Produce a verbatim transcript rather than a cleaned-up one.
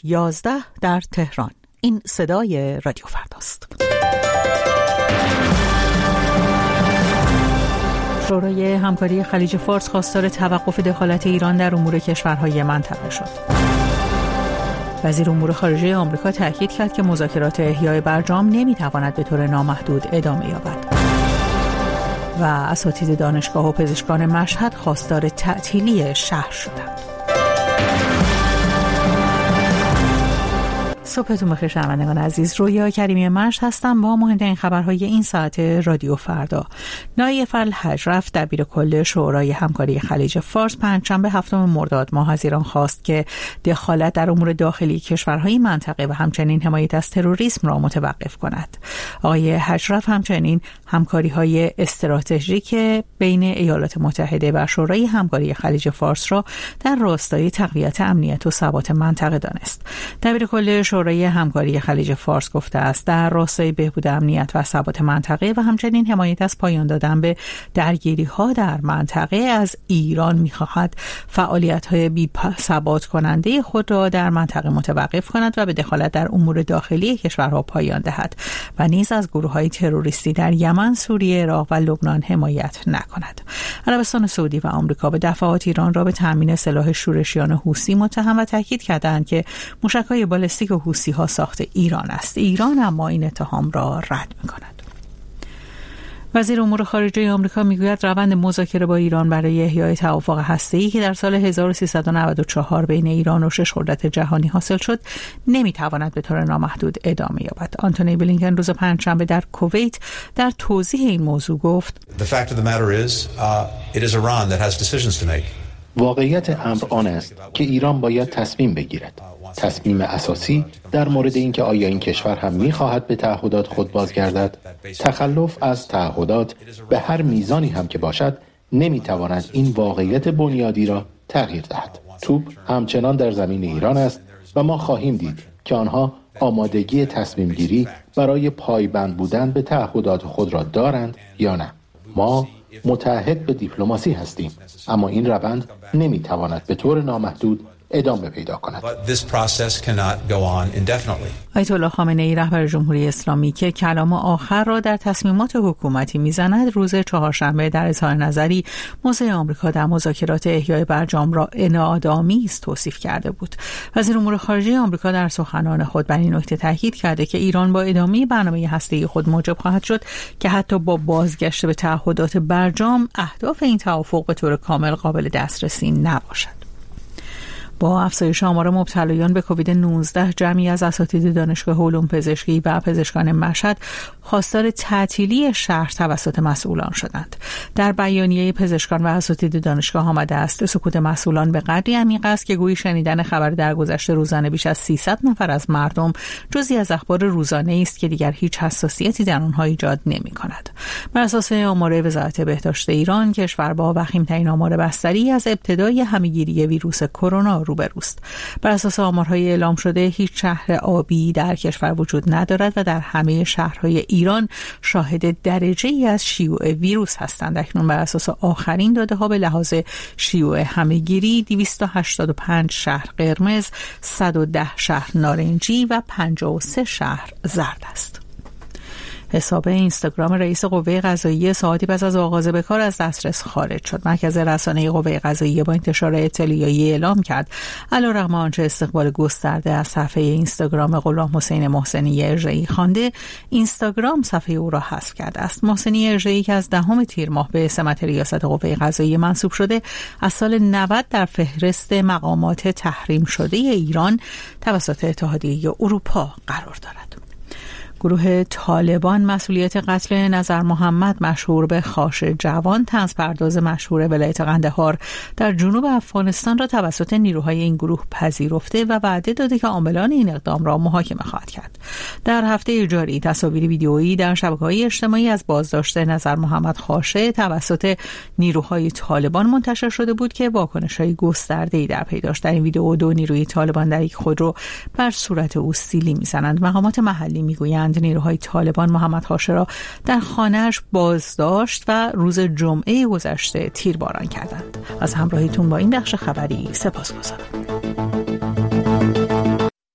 یازده در تهران. این صدای رادیو فرداست. شورای همکاری خلیج فارس خواستار توقف دخالت ایران در امور کشورهای منطقه شد. وزیر امور خارجه آمریکا تاکید کرد که مذاکرات احیای برجام نمیتواند به طور نامحدود ادامه یابد. و اساتید دانشگاه و پزشکان مشهد خواستار تعطیلی شهر شدند. صبحتون بخیر شنوندگان عزیز، رویا کریمی مشهد هستم با مهمترین خبرهای این ساعت رادیو فردا. نایف الحجرف دبیر کل شورای همکاری خلیج فارس پنجشنبه هفتم مرداد ماه از ایران خواست که دخالت در امور داخلی کشورهای منطقه و همچنین حمایت از تروریسم را متوقف کند. آقای حجرف همچنین همکاری‌های استراتژیک بین ایالات متحده و شورای همکاری خلیج فارس را در راستای تقویت امنیت و ثبات منطقه دانست. دبیر کل شورای همکاری خلیج فارس گفته است در راستای بهبود امنیت و ثبات منطقه و همچنین حمایت از پایان دادن به درگیری‌ها در منطقه از ایران می‌خواهد فعالیت‌های بی‌ثبات کننده خود را در منطقه متوقف کند و به دخالت در امور داخلی کشورها پایان دهد و نیز از گروه‌های تروریستی در یمن، سوریه، عراق و لبنان حمایت نکند. عربستان سعودی و آمریکا به دفعات ایران را به تامین سلاح شورشیان حوثی متهم و تاکید کردند که موشک‌های بالستیک حوثی‌ها ساخت ایران است. ایران اما این اتهام را رد می‌کند. وزیر امور خارجه آمریکا میگوید روند مذاکره با ایران برای احیای توافق هسته‌ای که در سال هزار و سیصد و نود و چهار بین ایران و شش قدرت جهانی حاصل شد نمیتواند به طور نامحدود ادامه یابد. آنتونی بلینکن روز پنجشنبه در کویت در توضیح این موضوع گفت: The fact of the matter is, uh, it is Iran that has decisions to make. واقعیت امر آن است که ایران باید تصمیم بگیرد. تصمیم اساسی در مورد اینکه آیا این کشور هم می‌خواهد به تعهدات خود بازگردد. تخلف از تعهدات به هر میزانی هم که باشد نمی‌تواند این واقعیت بنیادی را تغییر دهد. توپ همچنان در زمین ایران است و ما خواهیم دید که آنها آمادگی تصمیم گیری برای پایبند بودن به تعهدات خود را دارند یا نه. ما متعهد به دیپلماسی هستیم، اما این روند نمی‌تواند به طور نامحدود ادامه پیدا کند. آیت الله خامنه‌ای رهبر جمهوری اسلامی که کلام آخر را در تصمیمات حکومتی میزند، روز چهارشنبه در اظهار نظری موضع آمریکا در مذاکرات احیای برجام را انادآمیز توصیف کرده بود. وزیر امور خارجه آمریکا در سخنان خود بر این نکته تاکید کرده که ایران با ادامه برنامه هسته‌ای خود موجب خواهد شد که حتی با بازگشت به تعهدات برجام اهداف این توافق به طور کامل قابل دسترسی نباشد. با افزایش آمار مبتلایان به کووید نوزده جمعی از اساتید دانشگاه علوم پزشکی و پزشکان مشهد خواستار تعطیلی شهر توسط مسئولان شدند. در بیانیه پزشکان و اساتید دانشگاه آمده است سکوت مسئولان به قدری عمیق است که گویی شنیدن خبر درگذشت روزانه بیش از سیصد نفر از مردم جزئی از اخبار روزانه است که دیگر هیچ حساسیتی در آنها ایجاد نمی‌کند. بر اساس آمار وزارت بهداشت ایران، کشور با وخیم‌ترین آمار بستری از ابتدای همه‌گیری ویروس کرونا روبروست. بر اساس آمارهای اعلام شده هیچ شهر آبی در کشور وجود ندارد و در همه شهرهای ایران شاهد درجه‌ای از شیوع ویروس هستند. اکنون بر اساس آخرین داده‌ها به لحاظ شیوع همه‌گیری دویست و هشتاد و پنج شهر قرمز، صد و ده شهر نارنجی و پنجاه و سه شهر زرد است. حساب اینستاگرام رئیس قوه قضاییه ساعتی پس از آغاز به کار از دسترس خارج شد. مرکز رسانه قوه قضاییه با انتشار اطلاعیه‌ای اعلام کرد علیرغم آنچه استقبال گسترده از صفحه اینستاگرام غلام حسین محسنی ارجایی خوانده، اینستاگرام صفحه او را حذف کرده است. محسنی ارجایی که از دهم تیر ماه به سمت ریاست قوه قضاییه منصوب شده، از سال نود در فهرست مقامات تحریم شده ایران توسط اتحادیه اروپا قرار دارد. گروه طالبان مسئولیت قتل نظر محمد مشهور به خاش جوان، طنز پرداز مشهور ولایت قندهار در جنوب افغانستان را توسط نیروهای این گروه پذیرفته و وعده داده که عاملان این اقدام را محاکمه خواهد کرد. در هفته جاری تصاویر ویدئویی در شبکه‌های اجتماعی از بازداشت نظر محمد خاشه توسط نیروهای طالبان منتشر شده بود که واکنش‌های گسترده‌ای در پی داشت. در این ویدئو دو نیروی طالبان در یک خودرو بر صورت او سیلی می‌زنند. مقامات محلی می‌گویند نیروهای طالبان محمد خاشه را در خانه‌اش بازداشت و روز جمعه گذشته تیرباران کردند. از همراهیتون با این بخش خبری سپاسگزارم.